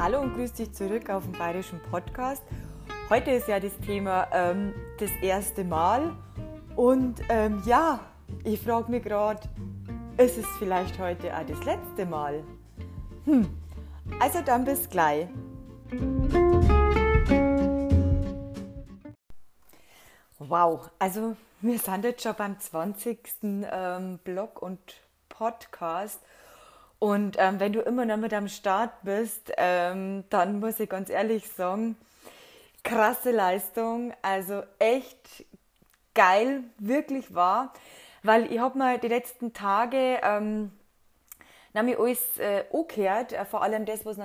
Hallo und grüß dich zurück auf dem Bayerischen Podcast. Heute ist ja das Thema das erste Mal und ich frage mich gerade, ist es vielleicht heute auch das letzte Mal? Also dann bis gleich. Wow, also wir sind jetzt schon beim 20. Blog und Podcast. Und wenn du immer noch mit am Start bist, dann muss ich ganz ehrlich sagen, krasse Leistung, also echt geil, wirklich wahr, weil ich habe mir die letzten Tage nämlich alles angehört, vor allem das, was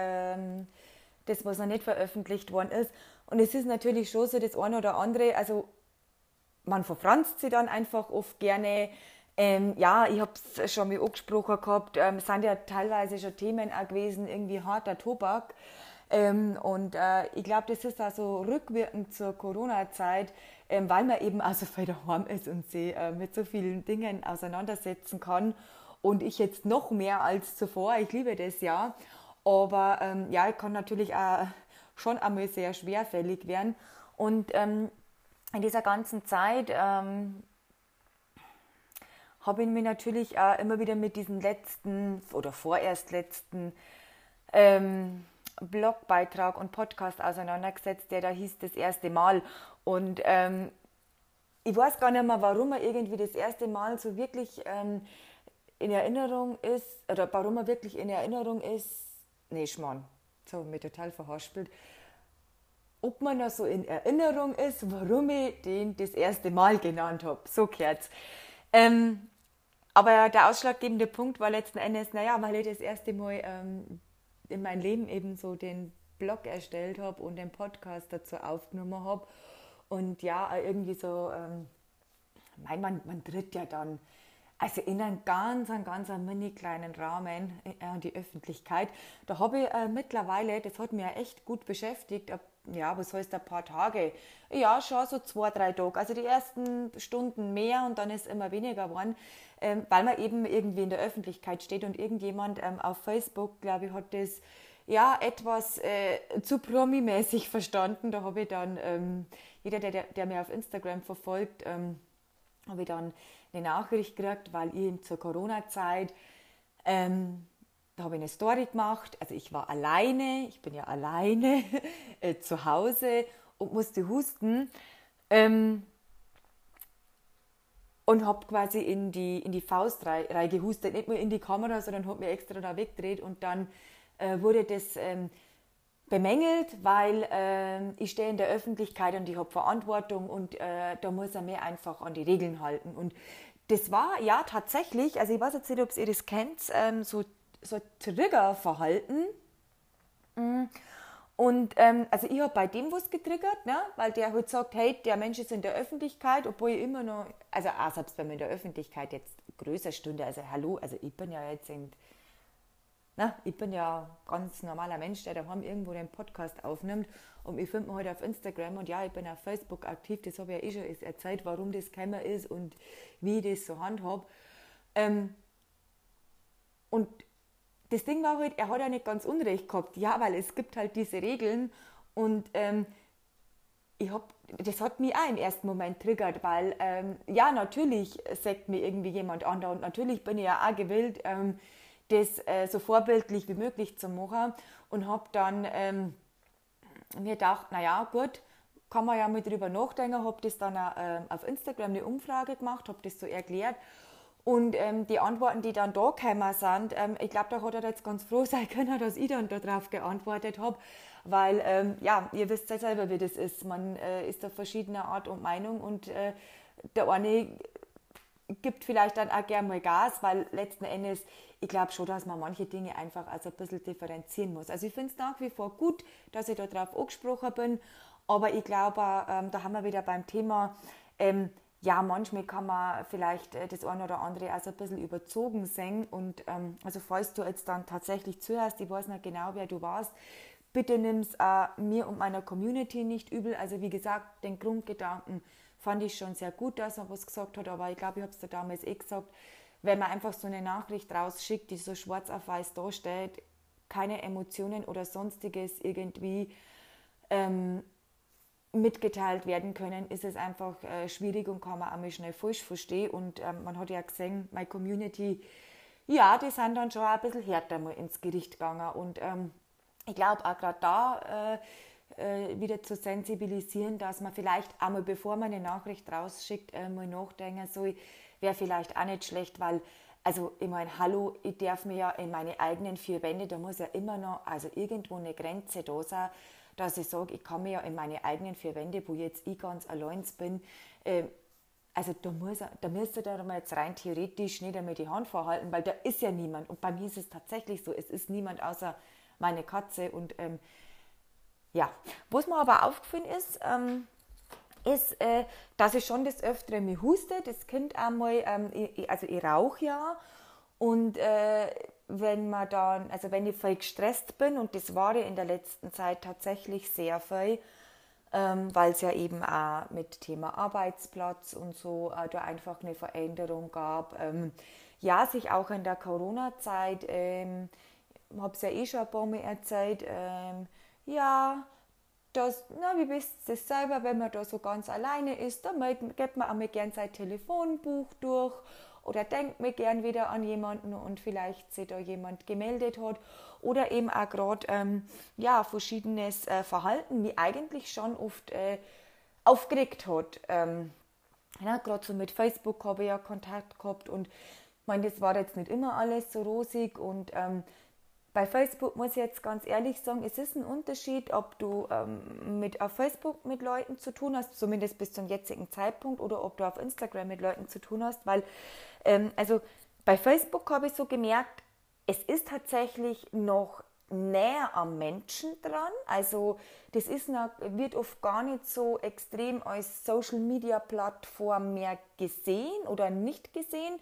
noch nicht veröffentlicht worden ist. Und es ist natürlich schon so das eine oder andere, also man verfranst sich dann einfach oft gerne. Ich habe es schon mal angesprochen gehabt, es sind ja teilweise schon Themen auch gewesen, irgendwie harter Tobak. Ich glaube, das ist auch so rückwirkend zur Corona-Zeit, weil man eben auch so viel daheim ist und sich mit so vielen Dingen auseinandersetzen kann. Und ich jetzt noch mehr als zuvor, ich liebe das ja, aber ich kann natürlich auch schon einmal sehr schwerfällig werden. Und in dieser ganzen Zeit habe ich mich natürlich auch immer wieder mit diesem letzten oder vorerst letzten Blogbeitrag und Podcast auseinandergesetzt, der da hieß das erste Mal. Und ich weiß gar nicht mehr, warum er irgendwie das erste Mal so wirklich in Erinnerung ist, oder warum er wirklich in Erinnerung ist. Nee, Schmarrn, jetzt habe ich mich total verhaspelt. Ob man noch so in Erinnerung ist, warum ich den das erste Mal genannt habe. So gehört's. Aber der ausschlaggebende Punkt war letzten Endes, weil ich das erste Mal in meinem Leben eben so den Blog erstellt habe und den Podcast dazu aufgenommen habe. Und ja, irgendwie so, man tritt ja dann also in einen ganz mini kleinen Rahmen an die Öffentlichkeit. Da habe ich mittlerweile, das hat mich ja echt gut beschäftigt, was heißt ein paar Tage? Ja, schon so 2-3 Tage. Also die ersten Stunden mehr und dann ist immer weniger geworden, weil man eben irgendwie in der Öffentlichkeit steht und irgendjemand auf Facebook, glaube ich, hat das etwas zu promi-mäßig verstanden. Da habe ich dann, jeder, der mir auf Instagram verfolgt, habe ich dann eine Nachricht gekriegt, weil ich zur Corona-Zeit, da habe ich eine Story gemacht, also ich bin ja alleine zu Hause und musste husten und habe quasi in die Faust reingehustet, nicht nur in die Kamera, sondern habe mir extra da weggedreht und dann wurde das bemängelt, weil ich stehe in der Öffentlichkeit und ich habe Verantwortung und da muss er mir einfach an die Regeln halten. Und das war ja tatsächlich, also ich weiß jetzt nicht, ob ihr das kennt, so Triggerverhalten. Und also ich habe bei dem was getriggert, ne? Weil der halt sagt, hey, der Mensch ist in der Öffentlichkeit, obwohl ich immer noch, also auch selbst wenn man in der Öffentlichkeit jetzt größer stünde, also hallo, also ich bin ja jetzt ich bin ja ganz normaler Mensch, der daheim irgendwo den Podcast aufnimmt und ich finde mich halt auf Instagram und ich bin auf Facebook aktiv, das habe ich ja schon erzählt, warum das gekommen ist und wie ich das so handhabe. Und das Ding war halt, er hat ja nicht ganz Unrecht gehabt, weil es gibt halt diese Regeln und das hat mich auch im ersten Moment triggert, weil natürlich sagt mir irgendwie jemand an und natürlich bin ich ja auch gewillt, das so vorbildlich wie möglich zu machen und habe dann mir gedacht, gut, kann man ja mal drüber nachdenken, habe das dann auf Instagram eine Umfrage gemacht, habe das so erklärt und die Antworten, die dann da gekommen sind, ich glaube, da hat er jetzt ganz froh sein können, dass ich dann darauf geantwortet habe, weil ihr wisst ja selber, wie das ist, man ist da verschiedener Art und Meinung und der eine gibt vielleicht dann auch gerne mal Gas, weil letzten Endes, ich glaube schon, dass man manche Dinge einfach also ein bisschen differenzieren muss. Also ich finde es nach wie vor gut, dass ich da drauf angesprochen bin, aber ich glaube, da haben wir wieder beim Thema, manchmal kann man vielleicht das eine oder andere also ein bisschen überzogen sehen und also falls du jetzt dann tatsächlich zuhörst, ich weiß nicht genau, wer du warst, bitte nimm es mir und meiner Community nicht übel. Also wie gesagt, den Grundgedanken fand ich schon sehr gut, dass er was gesagt hat, aber ich glaube, ich habe es da damals gesagt, wenn man einfach so eine Nachricht rausschickt, die so schwarz auf weiß dasteht, keine Emotionen oder sonstiges irgendwie mitgeteilt werden können, ist es einfach schwierig und kann man einmal schnell falsch verstehen. Und man hat ja gesehen, meine Community, ja, die sind dann schon ein bisschen härter mal ins Gericht gegangen. Und ich glaube auch gerade da wieder zu sensibilisieren, dass man vielleicht einmal, bevor man eine Nachricht rausschickt, mal nachdenken soll, wäre vielleicht auch nicht schlecht, weil, also ich meine, hallo, ich darf mir ja in meine eigenen vier Wände, da muss ja immer noch, also irgendwo eine Grenze da sein, dass ich sage, ich kann mir ja in meine eigenen vier Wände, wo jetzt ich ganz allein bin, also da müsste da mal jetzt rein theoretisch nicht einmal die Hand vorhalten, weil da ist ja niemand. Und bei mir ist es tatsächlich so, es ist niemand außer meine Katze. Und ja, was mir aber aufgefallen ist, dass ich schon des Öfteren mich huste. Das Kind einmal, also ich rauche ja. Und wenn ich voll gestresst bin, und das war ich in der letzten Zeit tatsächlich sehr viel, weil es ja eben auch mit Thema Arbeitsplatz und so da einfach eine Veränderung gab. Ja, sich auch in der Corona-Zeit, habe es ja eh schon ein paar Mal erzählt, ja, wie wisst ihr das selber, wenn man da so ganz alleine ist, dann gibt man einmal gern sein Telefonbuch durch oder denkt mir gern wieder an jemanden und vielleicht sich da jemand gemeldet hat oder eben auch gerade verschiedenes Verhalten, mich eigentlich schon oft aufgeregt hat. Gerade so mit Facebook habe ich ja Kontakt gehabt und ich meine, das war jetzt nicht immer alles so rosig und bei Facebook muss ich jetzt ganz ehrlich sagen, es ist ein Unterschied, ob du auf Facebook mit Leuten zu tun hast, zumindest bis zum jetzigen Zeitpunkt, oder ob du auf Instagram mit Leuten zu tun hast, weil also bei Facebook habe ich so gemerkt, es ist tatsächlich noch näher am Menschen dran, also das wird oft gar nicht so extrem als Social-Media-Plattform mehr gesehen oder nicht gesehen.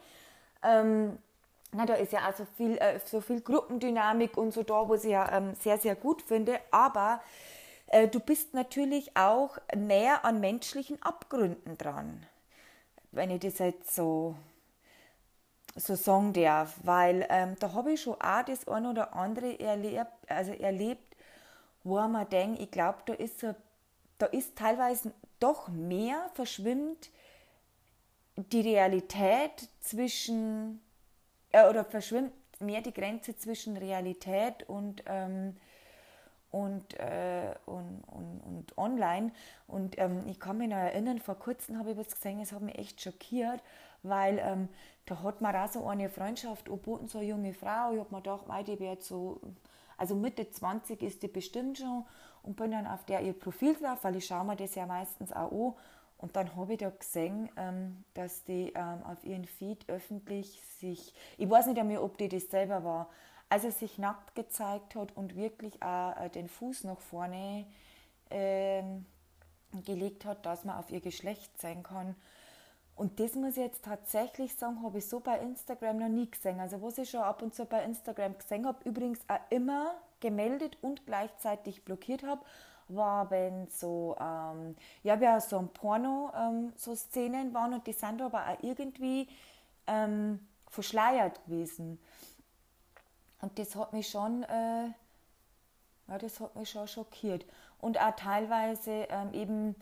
Da ist ja auch so viel Gruppendynamik und so da, was ich ja sehr, sehr gut finde. Aber du bist natürlich auch näher an menschlichen Abgründen dran, wenn ich das jetzt so sagen darf. Weil da habe ich schon auch das ein oder andere erlebt, wo man denkt, ich glaube, da ist teilweise doch mehr, verschwimmt die Realität oder verschwimmt mehr die Grenze zwischen Realität und online. Und ich kann mich noch erinnern, vor kurzem habe ich was gesehen, das hat mich echt schockiert, weil da hat mir auch so eine Freundschaft angeboten, so eine junge Frau. Ich habe mir gedacht, die wird so, also Mitte 20 ist die bestimmt schon, und bin dann auf ihr Profil drauf, weil ich schaue mir das ja meistens auch an. Und dann habe ich da gesehen, dass die auf ihren Feed öffentlich ich weiß nicht einmal, ob die das selber war, also sich nackt gezeigt hat und wirklich auch den Fuß nach vorne gelegt hat, dass man auf ihr Geschlecht sehen kann. Und das muss ich jetzt tatsächlich sagen, habe ich so bei Instagram noch nie gesehen. Also was ich schon ab und zu bei Instagram gesehen habe, übrigens auch immer gemeldet und gleichzeitig blockiert habe, war, wenn so, so ein Porno, so Szenen waren, und die sind aber auch irgendwie verschleiert gewesen. Und das hat mich schon schockiert. Und auch teilweise eben,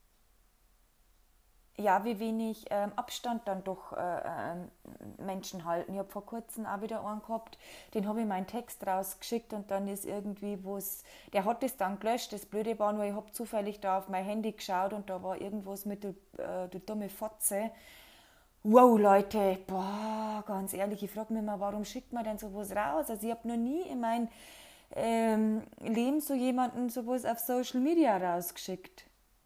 ja, wie wenig Abstand dann doch Menschen halten. Ich habe vor kurzem auch wieder einen gehabt, den habe ich meinen Text rausgeschickt und dann ist irgendwie der hat das dann gelöscht. Das Blöde war nur, ich habe zufällig da auf mein Handy geschaut und da war irgendwas mit du dumme Fotze. Wow, Leute, ganz ehrlich, ich frage mich mal, warum schickt man denn sowas raus? Also ich habe noch nie in meinem Leben so jemanden sowas auf Social Media rausgeschickt.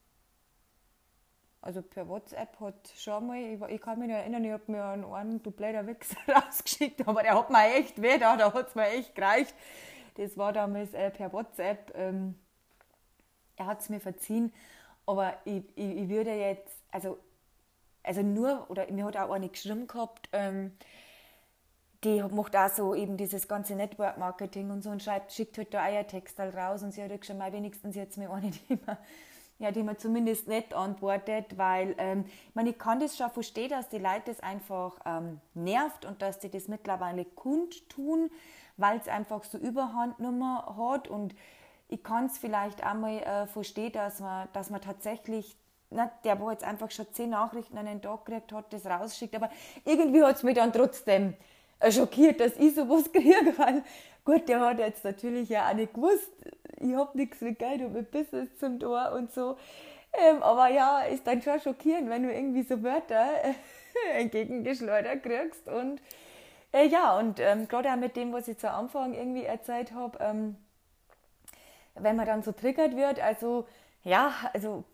Also per WhatsApp hat schon mal, ich kann mich noch erinnern, ich habe mir einen du blöder Wichser rausgeschickt, aber der hat mir echt weh da hat es mir echt gereicht. Das war damals per WhatsApp, er hat es mir verziehen, aber ich würde jetzt, also nur, oder mir hat auch eine geschrieben gehabt, die macht auch so eben dieses ganze Network-Marketing und so und schickt halt da Eiertext halt raus und sie hat halt geschrieben, wenigstens jetzt mir eine, die mir ja, die mir zumindest nicht antwortet, weil ich meine, ich kann das schon verstehen, dass die Leute das einfach nervt und dass die das mittlerweile kundtun, weil es einfach so Überhandnummer hat, und ich kann es vielleicht einmal verstehen, dass man tatsächlich, na, der, wo jetzt einfach schon 10 Nachrichten an den Tag gekriegt hat, das rausschickt, aber irgendwie hat es mich dann trotzdem schockiert, dass ich sowas kriege, weil gut, der hat jetzt natürlich ja auch nicht gewusst, ich habe nichts mit Geld und mit Business zum Tor und so, aber ja, ist dann schon schockierend, wenn du irgendwie so Wörter entgegengeschleudert kriegst, und ja, und gerade auch mit dem, was ich zu Anfang irgendwie erzählt habe, wenn man dann so triggert wird, also ja, also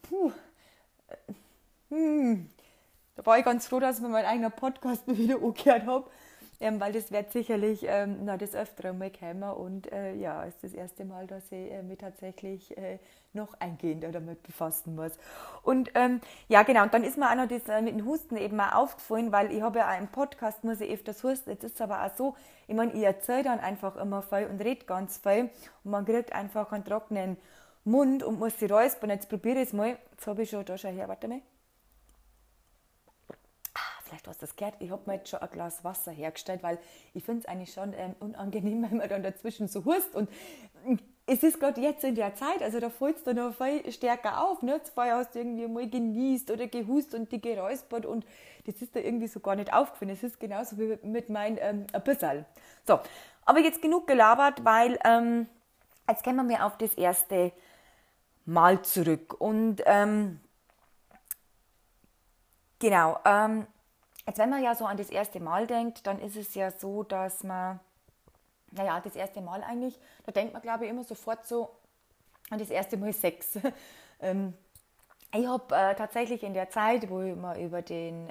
da war ich ganz froh, dass ich mir meinen eigenen Podcast wieder angehört habe, weil das wird sicherlich das Öfteren mal kommen, und ja, ist das erste Mal, dass ich mich tatsächlich noch eingehender damit befassen muss. Und ja, genau, und dann ist mir auch noch das mit dem Husten eben mal aufgefallen, weil ich habe ja auch im Podcast, muss ich öfters husten. Jetzt ist es aber auch so, ich meine, ich erzähle dann einfach immer viel und rede ganz viel, und man kriegt einfach einen trockenen Mund und muss sich räuspern. Jetzt probiere ich es mal. Jetzt habe ich schon, da schau her, warte mal. Vielleicht hast du das gehört, ich habe mir jetzt schon ein Glas Wasser hergestellt, weil ich finde es eigentlich schon unangenehm, wenn man dann dazwischen so hust. Und es ist gerade jetzt in der Zeit, also da fällt es dann noch viel stärker auf. Ne? Vorher hast du irgendwie mal genießt oder gehust und dich geräuspert, und das ist da irgendwie so gar nicht aufgefallen. Es ist genauso wie mit meinem ein bisschen. So, aber jetzt genug gelabert, weil jetzt kommen wir auf das erste Mal zurück. Und genau, jetzt wenn man ja so an das erste Mal denkt, dann ist es ja so, dass man, naja, das erste Mal eigentlich, da denkt man, glaube ich, immer sofort so an das erste Mal Sex. Ich habe tatsächlich in der Zeit, wo ich mal über den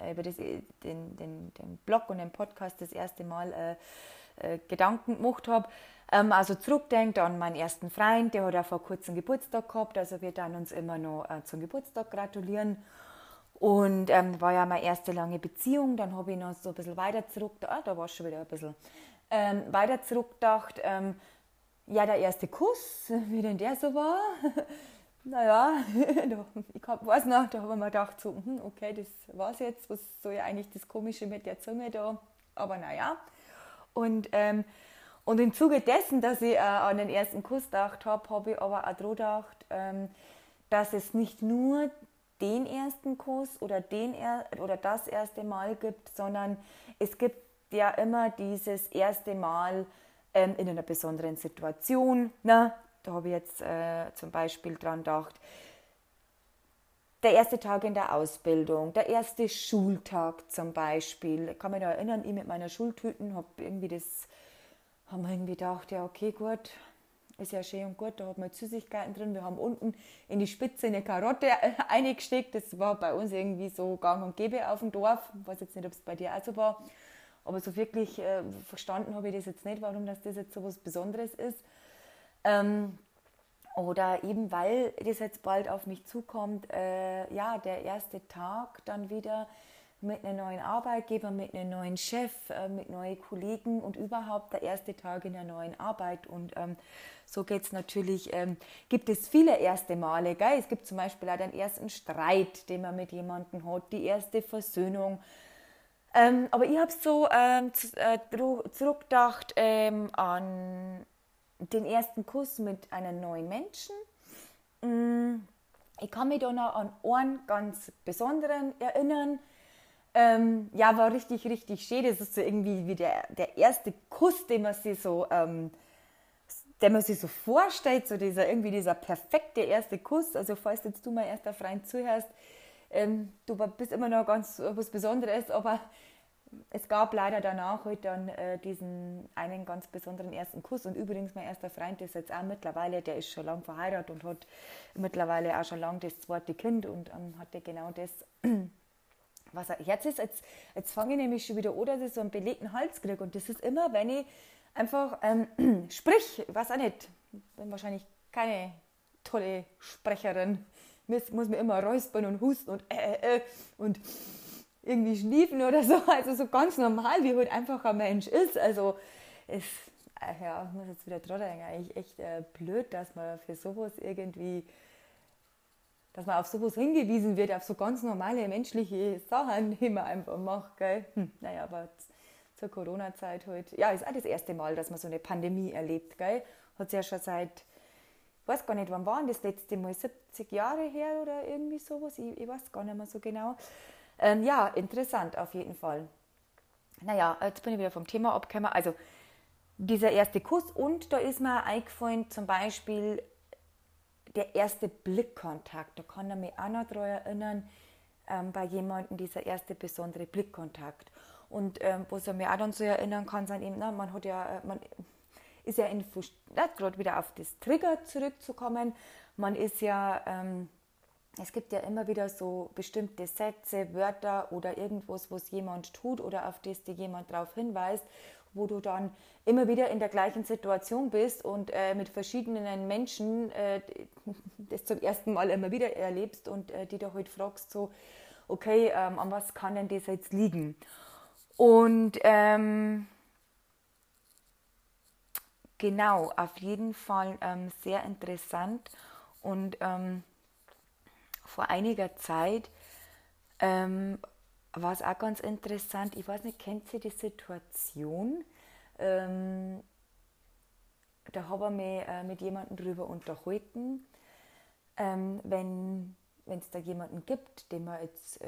Blog und den Podcast das erste Mal Gedanken gemacht habe, also zurückdenkt an meinen ersten Freund, der hat auch vor kurzem Geburtstag gehabt, also wir dann uns immer noch zum Geburtstag gratulieren. Und war ja meine erste lange Beziehung, dann habe ich noch so ein bisschen weiter zurückgedacht, da war es schon wieder ein bisschen weiter zurückgedacht, ja, der erste Kuss, wie denn der so war, naja, ich weiß noch, da habe ich mir gedacht, so, okay, das war's jetzt, was soll ja eigentlich das Komische mit der Zunge da, aber naja. Und im Zuge dessen, dass ich an den ersten Kuss gedacht habe ich aber auch daran gedacht, dass es nicht nur den ersten Kuss oder das erste Mal gibt, sondern es gibt ja immer dieses erste Mal in einer besonderen Situation. Na, da habe ich jetzt zum Beispiel dran gedacht, der erste Tag in der Ausbildung, der erste Schultag zum Beispiel. Ich kann mich da erinnern, ich mit meiner Schultüten haben wir irgendwie gedacht, ja okay, gut, ist ja schön und gut, da hat man Süßigkeiten drin. Wir haben unten in die Spitze eine Karotte eingesteckt. Das war bei uns irgendwie so gang und gäbe auf dem Dorf. Ich weiß jetzt nicht, ob es bei dir auch so war. Aber so wirklich verstanden habe ich das jetzt nicht, warum das jetzt so was Besonderes ist. Oder eben, weil das jetzt bald auf mich zukommt, ja, der erste Tag dann wieder mit einem neuen Arbeitgeber, mit einem neuen Chef, mit neuen Kollegen und überhaupt der erste Tag in der neuen Arbeit. Und so geht es natürlich, gibt es viele erste Male. Gell? Es gibt zum Beispiel auch den ersten Streit, den man mit jemandem hat, die erste Versöhnung. Aber ich habe so zurückgedacht an den ersten Kuss mit einem neuen Menschen. Ich kann mich da noch an einen ganz besonderen erinnern. Ja, war richtig, richtig schön. Das ist so irgendwie wie der erste Kuss, den man sich so vorstellt, so dieser perfekte erste Kuss. Also falls jetzt du mein erster Freund zuhörst, du bist immer noch ganz was Besonderes, aber es gab leider danach halt dann diesen einen ganz besonderen ersten Kuss. Und übrigens, mein erster Freund ist jetzt auch mittlerweile, der ist schon lange verheiratet und hat mittlerweile auch schon lange das zweite Kind und hatte genau das, was er Herz ist. Jetzt fange ich nämlich schon wieder an, dass ich so einen belegten Hals kriege. Und das ist immer, wenn ich einfach sprich, ich weiß auch nicht, bin wahrscheinlich keine tolle Sprecherin, muss mir immer räuspern und husten und irgendwie schniefen oder so, also so ganz normal, wie halt einfach ein Mensch ist. Also ich muss jetzt wieder dran denken, eigentlich echt blöd, dass man für sowas irgendwie dass man auf sowas hingewiesen wird, auf so ganz normale menschliche Sachen, die man einfach macht, gell. Naja, aber zur Corona-Zeit halt, ja, ist auch das erste Mal, dass man so eine Pandemie erlebt, gell. Hat es ja schon seit, ich weiß gar nicht, wann war das letzte Mal, 70 Jahre her oder irgendwie sowas, ich weiß gar nicht mehr so genau. Ja, interessant auf jeden Fall. Naja, jetzt bin ich wieder vom Thema abgekommen. Also dieser erste Kuss, und da ist mir eingefallen, zum Beispiel der erste Blickkontakt. Da kann ich mich auch noch daran erinnern, bei jemandem dieser erste besondere Blickkontakt. Und was ich mir auch dann so erinnern kann, sind eben, man hat ja, man ist ja gerade wieder auf das Trigger zurückzukommen, man ist ja, es gibt ja immer wieder so bestimmte Sätze, Wörter oder irgendwas, was jemand tut oder auf das dir jemand darauf hinweist, wo du dann immer wieder in der gleichen Situation bist und mit verschiedenen Menschen das zum ersten Mal immer wieder erlebst und die du halt fragst, so, okay, an was kann denn das jetzt liegen? Und genau, auf jeden Fall sehr interessant. Und vor einiger Zeit war es auch ganz interessant. Ich weiß nicht, kennt ihr die Situation? Da habe ich mich mit jemandem darüber unterhalten, wenn es da jemanden gibt, den man jetzt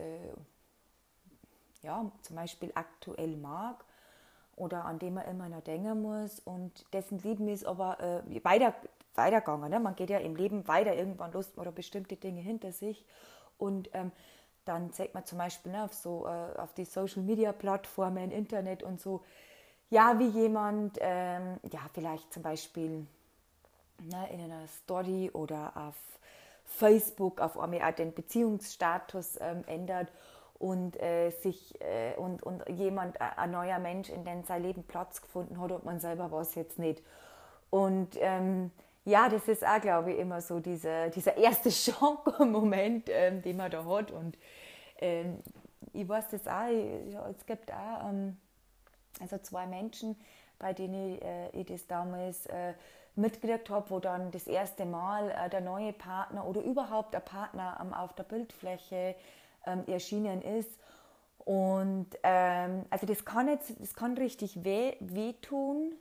ja, zum Beispiel aktuell mag oder an den man immer noch denken muss und dessen Leben ist aber weitergegangen. Ne? Man geht ja im Leben weiter, irgendwann lässt man da bestimmte Dinge hinter sich und dann sagt man zum Beispiel auf die Social-Media-Plattformen, Internet und so, ja, wie jemand, ja, vielleicht zum Beispiel in einer Story oder auf Facebook auf einmal auch den Beziehungsstatus ändert und und jemand, ein neuer Mensch, in dem sein Leben Platz gefunden hat und man selber war es jetzt nicht. Und ja, das ist auch, glaube ich, immer so dieser erste Schockmoment, den man da hat. Und ich weiß das auch, es gibt auch also 2 Menschen, bei denen ich das damals mitgekriegt habe, wo dann das erste Mal der neue Partner oder überhaupt der Partner auf der Bildfläche erschienen ist. Und also das kann richtig wehtun.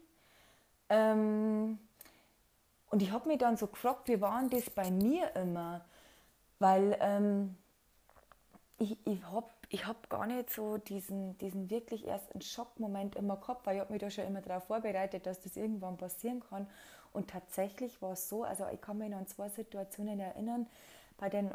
Und ich habe mich dann so gefragt, wie war denn das bei mir immer? Weil ich hab gar nicht so diesen wirklich ersten Schockmoment immer gehabt, weil ich habe mich da schon immer darauf vorbereitet, dass das irgendwann passieren kann. Und tatsächlich war es so, also ich kann mich noch an 2 Situationen erinnern, bei den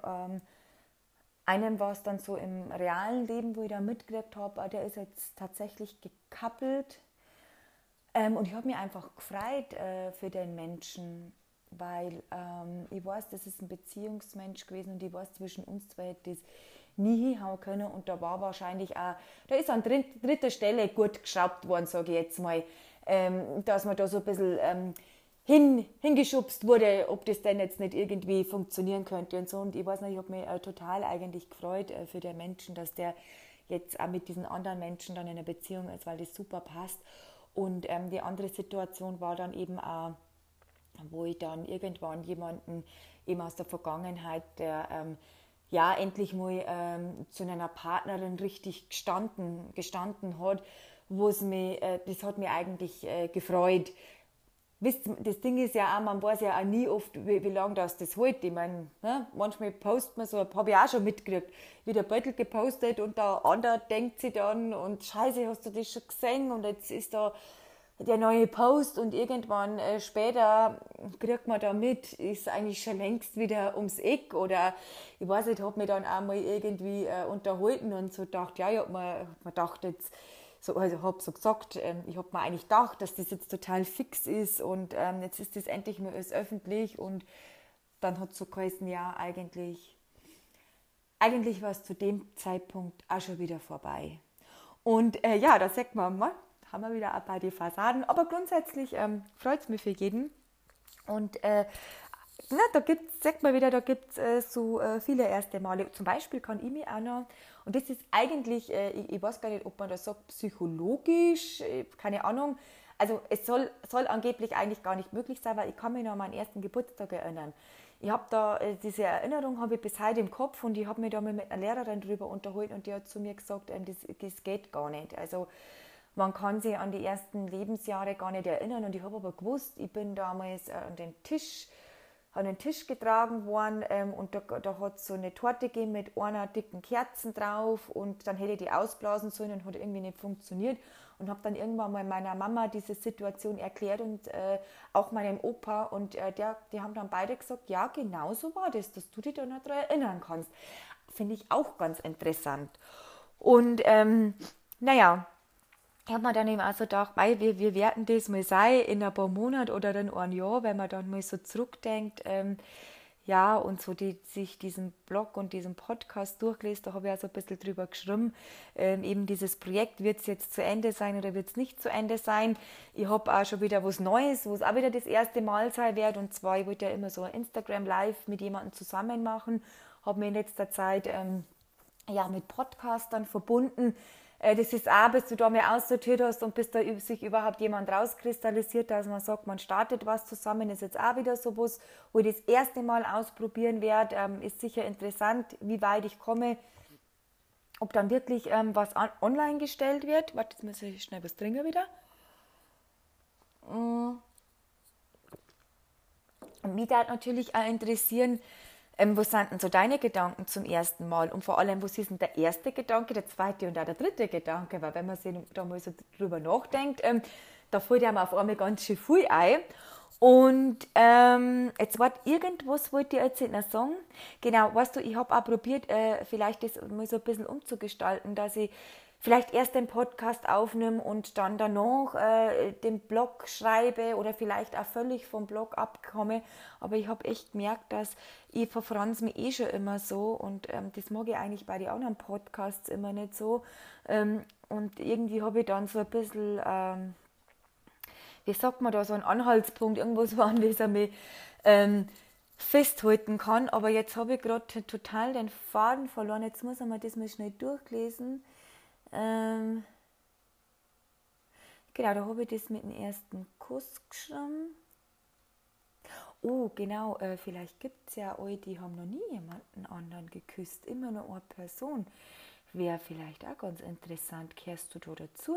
einen war es dann so im realen Leben, wo ich da mitgekriegt habe, der ist jetzt tatsächlich gekappelt. Und ich habe mich einfach gefreut für den Menschen, weil ich weiß, das ist ein Beziehungsmensch gewesen und ich weiß, zwischen uns zwei hätte das nie hinhauen können und da war wahrscheinlich auch, da ist an dritter Stelle gut geschraubt worden, sage ich jetzt mal, dass man da so ein bisschen hingeschubst wurde, ob das denn jetzt nicht irgendwie funktionieren könnte und so. Und ich weiß nicht, ich habe mich total eigentlich gefreut für den Menschen, dass der jetzt auch mit diesen anderen Menschen dann in einer Beziehung ist, weil das super passt. Und die andere Situation war dann eben auch, wo ich dann irgendwann jemanden eben aus der Vergangenheit, der ja endlich mal zu einer Partnerin richtig gestanden hat, wo es mich, das hat mich eigentlich gefreut. Wisst, das Ding ist ja auch, man weiß ja auch nie oft, wie lange das hält. Ich meine, ne? Manchmal postet man so, habe ich auch schon mitgekriegt, wie der Beutel gepostet und der andere denkt sich dann und Scheiße, hast du das schon gesehen und jetzt ist da der neue Post und irgendwann später kriegt man da mit, ist eigentlich schon längst wieder ums Eck oder ich weiß nicht, habe mich dann auch mal irgendwie unterhalten und so gedacht, ja, ich habe mir gedacht, jetzt so, also habe so gesagt, ich habe mir eigentlich gedacht, dass das jetzt total fix ist und jetzt ist das endlich mal alles öffentlich und dann hat es so geheißen, ja, eigentlich war es zu dem Zeitpunkt auch schon wieder vorbei. Und ja, da sagt man mal, haben wir wieder ein paar die Fassaden, aber grundsätzlich freut es mich für jeden. Und da sagt man wieder, da gibt es so viele erste Male. Zum Beispiel kann ich mich auch noch, und das ist eigentlich, ich weiß gar nicht, ob man das sagt, psychologisch, keine Ahnung. Also es soll angeblich eigentlich gar nicht möglich sein, weil ich kann mich noch an meinen ersten Geburtstag erinnern. ich habe da, diese Erinnerung habe ich bis heute im Kopf und ich habe mich da mal mit einer Lehrerin drüber unterhalten und die hat zu mir gesagt, das geht gar nicht. Also man kann sich an die ersten Lebensjahre gar nicht erinnern und ich habe aber gewusst, ich bin damals an den Tisch getragen worden und da hat es so eine Torte gegeben mit einer dicken Kerzen drauf und dann hätte ich die ausblasen sollen und hat irgendwie nicht funktioniert und habe dann irgendwann mal meiner Mama diese Situation erklärt und auch meinem Opa und die haben dann beide gesagt, ja, genau so war das, dass du dich da noch daran erinnern kannst. Finde ich auch ganz interessant. Und naja, ich habe mir dann eben auch so gedacht, wir werden das mal sein in ein paar Monaten oder in einem Jahr, wenn man dann mal so zurückdenkt, ja, und so sich diesen Blog und diesen Podcast durchliest, da habe ich auch so ein bisschen drüber geschrieben, eben dieses Projekt, wird es jetzt zu Ende sein oder wird es nicht zu Ende sein. Ich habe auch schon wieder was Neues, wo es auch wieder das erste Mal sein wird, und zwar, ich wollte ja immer so ein Instagram Live mit jemandem zusammen machen, habe mich in letzter Zeit ja, mit Podcastern verbunden. Das ist auch, bis du da mal aussortiert hast und bis da sich überhaupt jemand rauskristallisiert, dass man sagt, man startet was zusammen, ist jetzt auch wieder sowas, wo ich das erste Mal ausprobieren werde. Ist sicher interessant, wie weit ich komme, ob dann wirklich was online gestellt wird. Warte, jetzt muss ich schnell was trinken wieder. Und mich würde natürlich auch interessieren, was sind denn so deine Gedanken zum ersten Mal? Und vor allem, was ist denn der erste Gedanke, der zweite und auch der dritte Gedanke? Weil wenn man sich da mal so drüber nachdenkt, da fällt einem auf einmal ganz schön viel ein. Und jetzt irgendwas wollte ich jetzt noch sagen. Genau, weißt du, ich habe auch probiert, vielleicht das mal so ein bisschen umzugestalten, dass ich vielleicht erst den Podcast aufnehme und dann danach den Blog schreibe oder vielleicht auch völlig vom Blog abkomme. Aber ich habe echt gemerkt, dass ich verfranse mich schon immer so und das mag ich eigentlich bei den anderen Podcasts immer nicht so. Und irgendwie habe ich dann so ein bisschen, wie sagt man da, so einen Anhaltspunkt, irgendwas, woran das ich mich festhalten kann. Aber jetzt habe ich gerade total den Faden verloren. Jetzt muss ich mir das mal schnell durchlesen. Genau, da habe ich das mit dem ersten Kuss geschrieben. Oh, genau, vielleicht gibt es ja alle, die haben noch nie jemanden anderen geküsst, immer nur eine Person. Wäre vielleicht auch ganz interessant, kehrst du da dazu?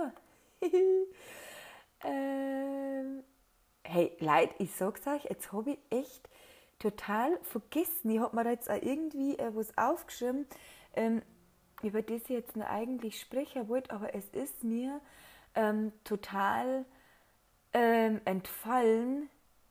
Hey, Leute, ich sag's euch, jetzt habe ich echt total vergessen. Ich habe mir da jetzt auch irgendwie was aufgeschrieben, über das ich jetzt noch eigentlich sprechen wollte, aber es ist mir total entfallen.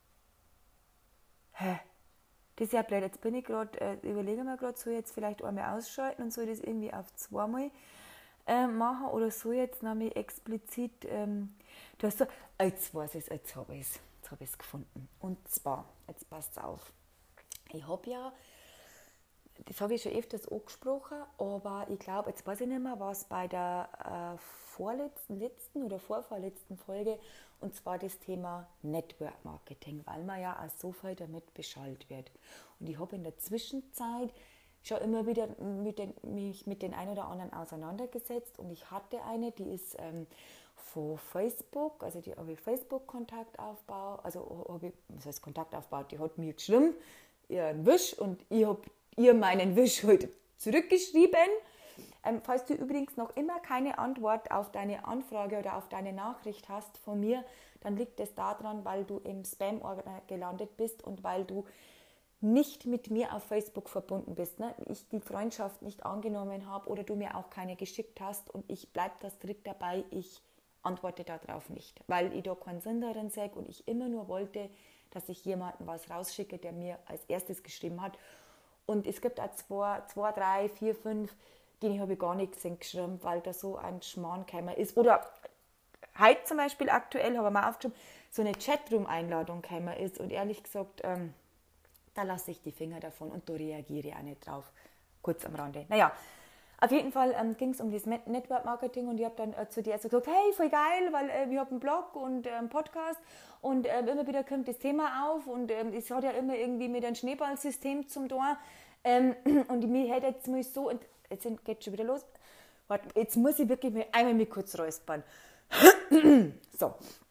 Das ist ja blöd. Jetzt bin ich gerade, überlege mir gerade, soll ich jetzt vielleicht einmal ausschalten und soll das irgendwie auf zweimal machen oder so jetzt nämlich explizit, du hast so, jetzt weiß ich es, jetzt habe ich es gefunden. Und zwar, jetzt passt auf, ich habe ja, das habe ich schon öfters angesprochen, aber ich glaube, jetzt weiß ich nicht mehr, was bei der letzten oder vorvorletzten Folge, und zwar das Thema Network Marketing, weil man ja auch so viel damit beschallt wird. Und ich habe in der Zwischenzeit schon immer wieder mich mit den ein oder anderen auseinandergesetzt und ich hatte eine, die ist von Facebook, also die habe ich Facebook-Kontakt aufgebaut, also habe ich, was heißt Kontakt aufgebaut, die hat mir geschrieben, ihren Wisch und ich habe ihr meinen Wisch heute zurückgeschrieben. Falls du übrigens noch immer keine Antwort auf deine Anfrage oder auf deine Nachricht hast von mir, dann liegt es daran, weil du im Spam-Ordner gelandet bist und weil du nicht mit mir auf Facebook verbunden bist, ne? Ich die Freundschaft nicht angenommen habe oder du mir auch keine geschickt hast und ich bleibe da strikt dabei, ich antworte darauf nicht, weil ich da keinen Sinn darin sehe und ich immer nur wollte, dass ich jemanden was rausschicke, der mir als erstes geschrieben hat. Und es gibt auch 2, 3, 4, 5, denen habe ich gar nichts geschrieben, weil da so ein Schmarrn gekommen ist. Oder heute zum Beispiel aktuell, habe ich mal aufgeschrieben, so eine Chatroom-Einladung gekommen ist. Und ehrlich gesagt, da lasse ich die Finger davon und da reagiere ich auch nicht drauf. Kurz am Rande. Naja, auf jeden Fall ging es um das Network Marketing und ich habe dann zu dir so gesagt, hey, voll geil, weil ich habe einen Blog und einen Podcast und immer wieder kommt das Thema auf und es hat ja immer irgendwie mit einem Schneeballsystem zum Tor und mir hätte jetzt mal so, und jetzt geht es schon wieder los, warte, jetzt muss ich wirklich einmal kurz räuspern. So,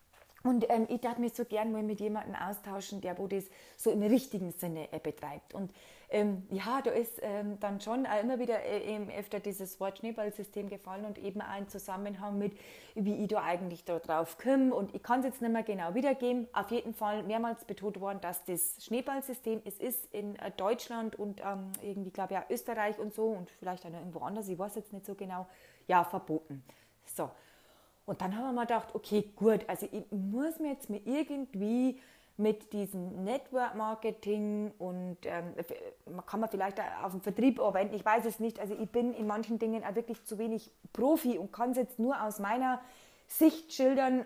Und ich darf mich so gern mal mit jemandem austauschen, der wo das so im richtigen Sinne betreibt. Und ja, da ist dann schon auch immer wieder eben öfter dieses Wort Schneeballsystem gefallen und eben auch im Zusammenhang mit, wie ich da eigentlich da drauf komme. Und ich kann es jetzt nicht mehr genau wiedergeben. Auf jeden Fall mehrmals betont worden, dass das Schneeballsystem, es ist in Deutschland und irgendwie, glaube ich, auch Österreich und so und vielleicht auch noch irgendwo anders, ich weiß jetzt nicht so genau, ja, verboten. So. Und dann haben wir mal gedacht, okay, gut, also ich muss mir jetzt mal irgendwie mit diesem Network Marketing und man kann man vielleicht auch auf den Vertrieb arbeiten, ich weiß es nicht, also ich bin in manchen Dingen auch wirklich zu wenig Profi und kann es jetzt nur aus meiner Sicht schildern,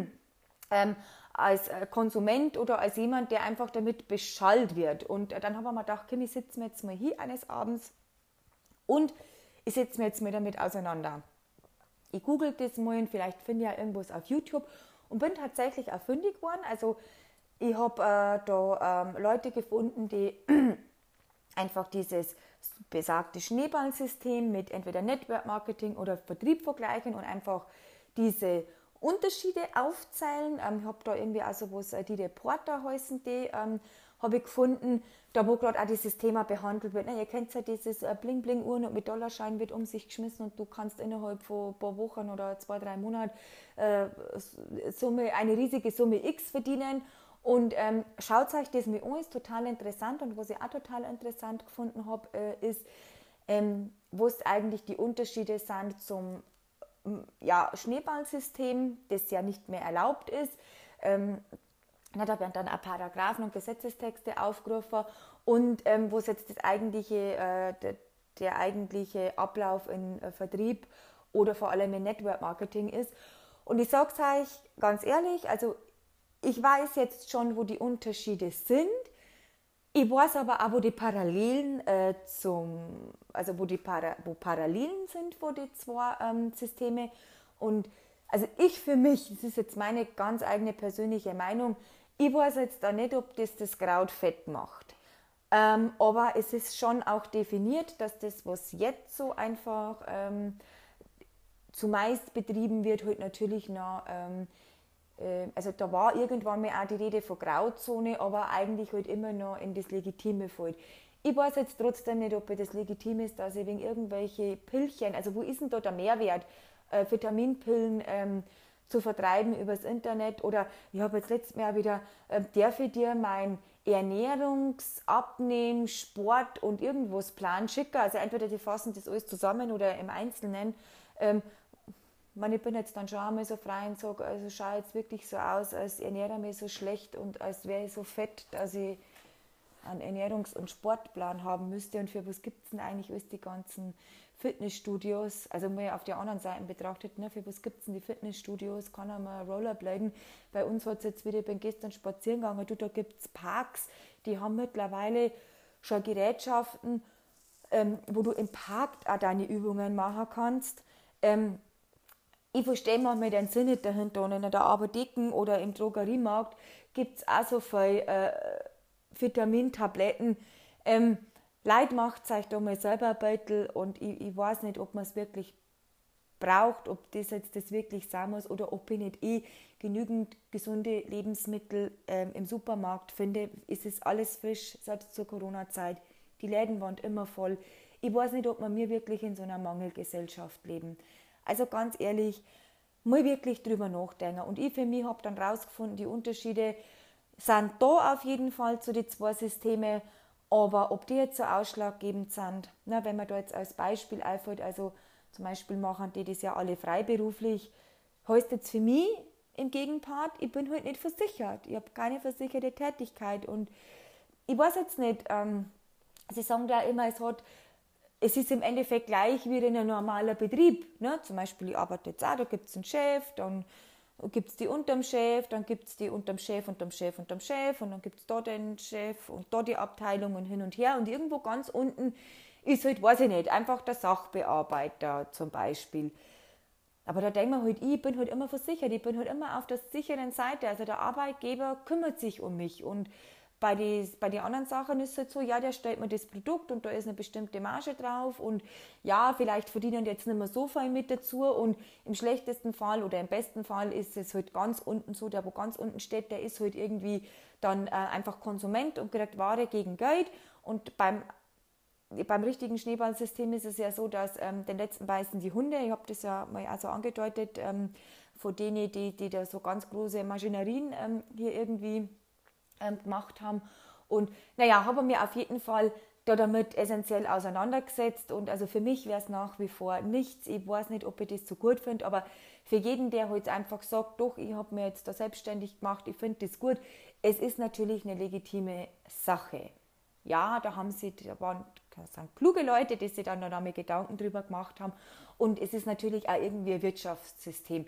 als Konsument oder als jemand, der einfach damit beschallt wird. Und dann haben wir mal gedacht, okay, ich sitze mir jetzt mal hier eines Abends und ich setze mir jetzt mal damit auseinander. Ich google das mal und vielleicht finde ich ja irgendwas auf YouTube und bin tatsächlich auch fündig geworden. Also ich habe da Leute gefunden, die einfach dieses besagte Schneeballsystem mit entweder Network Marketing oder Vertrieb vergleichen und einfach diese Unterschiede aufzählen. Ich habe da irgendwie also was, die Reporter heißen die, habe ich gefunden, da wo gerade auch dieses Thema behandelt wird. Ihr kennt ja dieses Bling-Bling-Uhren und mit Dollarschein wird um sich geschmissen und du kannst innerhalb von ein paar Wochen oder 2-3 Monaten eine riesige Summe X verdienen. Und schaut euch das mir an, ist total interessant. Und was ich auch total interessant gefunden habe, ist, was eigentlich die Unterschiede sind zum Schneeballsystem, das ja nicht mehr erlaubt ist. Da werden dann auch Paragraphen und Gesetzestexte aufgerufen und wo es jetzt der eigentliche Ablauf in Vertrieb oder vor allem in Network Marketing ist. Und ich sage es euch ganz ehrlich, also ich weiß jetzt schon, wo die Unterschiede sind. Ich weiß aber auch, wo die Parallelen wo Parallelen sind vor die zwei Systeme. Und also ich für mich, das ist jetzt meine ganz eigene persönliche Meinung, ich weiß jetzt da nicht, ob das Kraut fett macht. Aber es ist schon auch definiert, dass das, was jetzt so einfach zumeist betrieben wird, halt natürlich noch, also da war irgendwann mal auch die Rede von Grauzone, aber eigentlich halt immer noch in das Legitime fällt. Ich weiß jetzt trotzdem nicht, ob das legitim ist, dass ich wegen irgendwelche Pillchen, also wo ist denn da der Mehrwert, Vitaminpillen zu vertreiben übers Internet, oder ich habe jetzt letztes Mal wieder, darf ich dir mein Ernährungsabnehmen, Sport und irgendwas Plan schicken, also entweder die fassen das alles zusammen oder im Einzelnen. Ich bin jetzt dann schon einmal so frei und sage, also schaue jetzt wirklich so aus, als ernähre mich so schlecht und als wäre ich so fett, dass ich einen Ernährungs- und Sportplan haben müsste. Und für was gibt es denn eigentlich alles die ganzen Fitnessstudios? Also mal auf der anderen Seite betrachtet, ne, für was gibt es denn die Fitnessstudios? Kann man Rollerbladen? Bei uns hat es jetzt wieder, ich bin gestern spazieren gegangen, da gibt es Parks, die haben mittlerweile schon Gerätschaften, wo du im Park auch deine Übungen machen kannst. Ich verstehe manchmal den Sinn nicht dahinter. Und in der Apotheke oder im Drogeriemarkt gibt es auch so viele Vitamintabletten. Leid macht euch da mal selber ein bisschen und ich weiß nicht, ob man es wirklich braucht, ob das jetzt das wirklich sein muss oder ob ich nicht genügend gesunde Lebensmittel im Supermarkt finde. Es ist alles frisch seit zur Corona-Zeit. Die Läden waren immer voll. Ich weiß nicht, ob wir wirklich in so einer Mangelgesellschaft leben. Also ganz ehrlich, mal wirklich drüber nachdenken. Und ich für mich habe dann rausgefunden, die Unterschiede sind da auf jeden Fall zu den zwei Systemen, aber ob die jetzt so ausschlaggebend sind, wenn man da jetzt als Beispiel einfällt, also zum Beispiel machen die das ja alle freiberuflich, heißt jetzt für mich im Gegenpart, ich bin halt nicht versichert, ich habe keine versicherte Tätigkeit und ich weiß jetzt nicht, sie sagen da immer, es ist im Endeffekt gleich wie in einem normalen Betrieb. Ne? Zum Beispiel, ich arbeite jetzt auch, da gibt es einen Chef, dann gibt es die unterm Chef, dann gibt es die unterm Chef, unterm Chef, unterm Chef und dann gibt es da den Chef und da die Abteilung und hin und her. Und irgendwo ganz unten ist halt, weiß ich nicht, einfach der Sachbearbeiter zum Beispiel. Aber da denkt man halt, ich bin halt immer versichert, ich bin halt immer auf der sicheren Seite. Also der Arbeitgeber kümmert sich um mich und bei den anderen Sachen ist es halt so, ja, der stellt mir das Produkt und da ist eine bestimmte Marge drauf und ja, vielleicht verdienen jetzt nicht mehr so viel mit dazu und im schlechtesten Fall oder im besten Fall ist es halt ganz unten so, der wo ganz unten steht, der ist halt irgendwie dann einfach Konsument und kriegt Ware gegen Geld und beim richtigen Schneeballsystem ist es ja so, dass den letzten beißen die Hunde. Ich habe das ja mal also angedeutet, von denen, die da so ganz große Maschinerien hier irgendwie gemacht haben. Und naja, habe mir auf jeden Fall damit essentiell auseinandergesetzt. Und also für mich wäre es nach wie vor nichts. Ich weiß nicht, ob ich das so gut finde, aber für jeden, der halt einfach sagt, doch, ich habe mir jetzt da selbstständig gemacht, ich finde das gut. Es ist natürlich eine legitime Sache. Ja, da sind kluge Leute, die sich dann noch einmal Gedanken drüber gemacht haben. Und es ist natürlich auch irgendwie ein Wirtschaftssystem.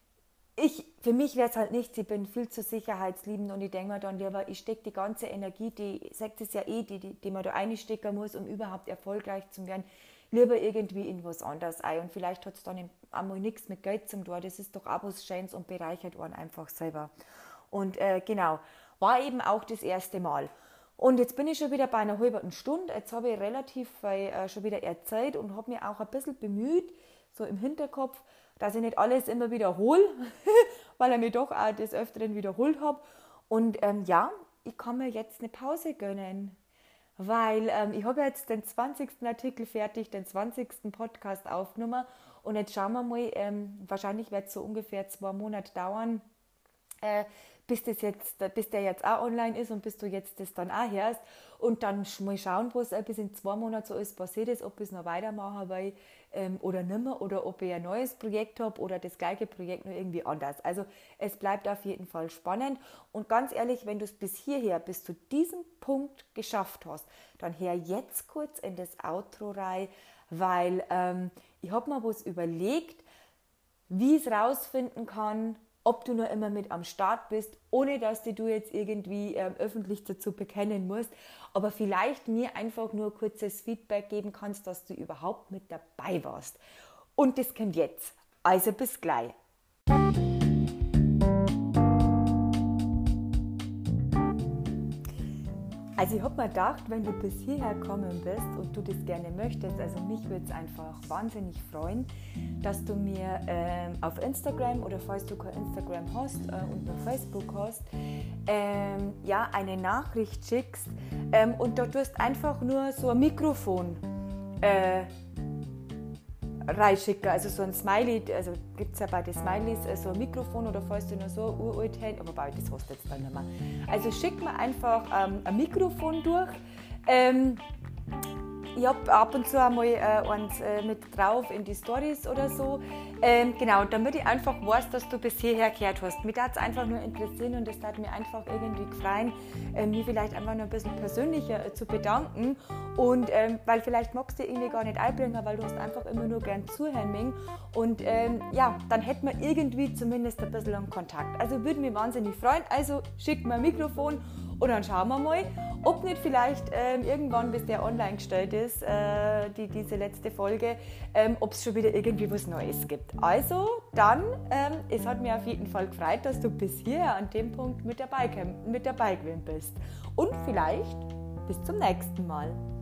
Für mich wäre es halt nichts, ich bin viel zu sicherheitsliebend und ich denke mir dann lieber, ich stecke die ganze Energie, sagt es ja die man da einstecken muss, um überhaupt erfolgreich zu werden, lieber irgendwie in was anderes ein. Und vielleicht hat es dann einmal nichts mit Geld zu tun, das ist doch auch was Schönes und bereichert einen einfach selber. Und genau, war eben auch das erste Mal. Und jetzt bin ich schon wieder bei einer halben Stunde, jetzt habe ich relativ schon wieder erzählt und habe mich auch ein bisschen bemüht, so im Hinterkopf, dass ich nicht alles immer wiederhole, weil ich mich doch auch des Öfteren wiederholt habe. Und ja, ich kann mir jetzt eine Pause gönnen, weil ich habe jetzt den 20. Artikel fertig, den 20. Podcast aufgenommen und jetzt schauen wir mal, wahrscheinlich wird es so ungefähr 2 Monate dauern, bis der jetzt auch online ist und bis du jetzt das dann auch hörst. Und dann mal schauen, was bis in 2 Monaten so ist passiert ist, ob ich es noch weitermache oder nicht mehr, oder ob ich ein neues Projekt habe oder das gleiche Projekt nur irgendwie anders. Also es bleibt auf jeden Fall spannend. Und ganz ehrlich, wenn du es bis zu diesem Punkt geschafft hast, dann hör jetzt kurz in das Outro rein, weil ich habe mir was überlegt, wie ich es rausfinden kann, ob du noch immer mit am Start bist, ohne dass du jetzt irgendwie öffentlich dazu bekennen musst, aber vielleicht mir einfach nur kurzes Feedback geben kannst, dass du überhaupt mit dabei warst. Und das kommt jetzt. Also bis gleich. Also ich habe mir gedacht, wenn du bis hierher gekommen bist und du das gerne möchtest, also mich würde es einfach wahnsinnig freuen, dass du mir auf Instagram oder falls du kein Instagram hast und nur Facebook hast, eine Nachricht schickst und da tust einfach nur so ein Mikrofon reinschicken, also so ein Smiley, also gibt es ja bei den Smileys so ein Mikrofon oder falls du noch so uralt hast, aber bald, das hast du jetzt dann nicht mehr. Also schick mir einfach ein Mikrofon durch. Ich habe ab und zu einmal eins mit drauf in die Stories oder so. Genau, damit ich einfach weiß, dass du bis hierher gehört hast. Mich würde es einfach nur interessieren und es hat mir einfach irgendwie gefallen, mich vielleicht einfach noch ein bisschen persönlicher zu bedanken. Und weil vielleicht magst du irgendwie gar nicht einbringen, weil du hast einfach immer nur gern zuhören mögen. Und dann hätten wir irgendwie zumindest ein bisschen einen Kontakt. Also würde mich wahnsinnig freuen. Also schick mir ein Mikrofon und dann schauen wir mal, ob nicht vielleicht irgendwann, bis der online gestellt ist, diese letzte Folge, ob es schon wieder irgendwie was Neues gibt. Also dann, es hat mir auf jeden Fall gefreut, dass du bis hier an dem Punkt mit dabei gewesen bist. Und vielleicht bis zum nächsten Mal.